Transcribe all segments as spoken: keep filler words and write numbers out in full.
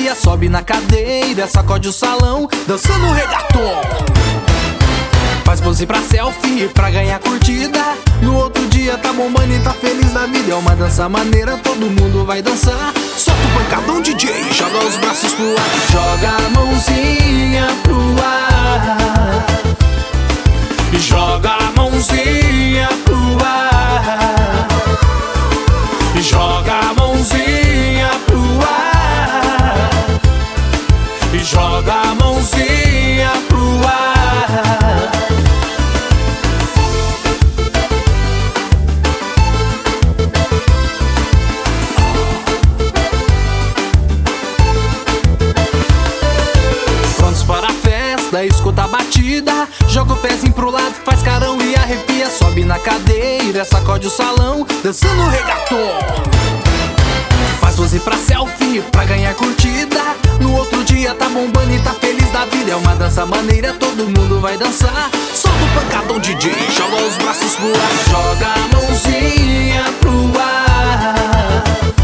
arrepia, sobe na cadeira, sacode o salão, dançando reggaeton. Faz pose pra selfie, pra ganhar curtida. No outro dia tá bombando e tá feliz da vida. É uma dança maneira, todo mundo vai dançar. Solta o pancadão, D J, joga os braços pro ar. Joga a mãozinha pro ar. Joga a mãozinha pro ar. Joga a mãozinha pro ar. Joga a mãozinha pro ar. Prontos para a festa, escuta a batida. Joga o pezinho pro lado, faz carão e arrepia. Sobe na cadeira, sacode o salão, dançando reggaeton. Faz pose pra selfie, pra ganhar curtida. No outro dia tá bombando e tá feliz da vida. É uma dança maneira, todo mundo vai dançar. Solta o pancadão, D J, joga os braços pro ar. Joga a mãozinha pro ar.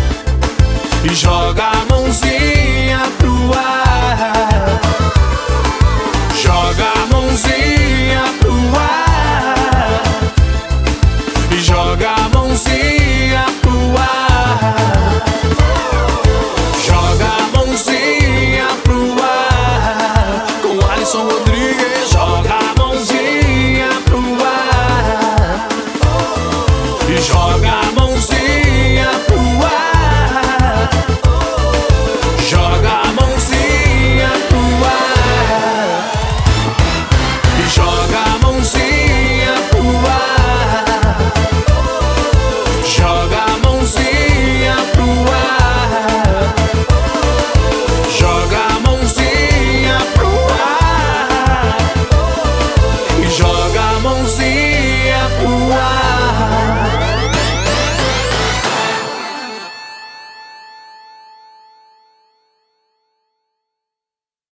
Joga a mãozinha pro ar. Joga a mãozinha pro ar. Joga a mãozinha pro ar. Joga a mãozinha pro ar. Com Alisson Rodrigues.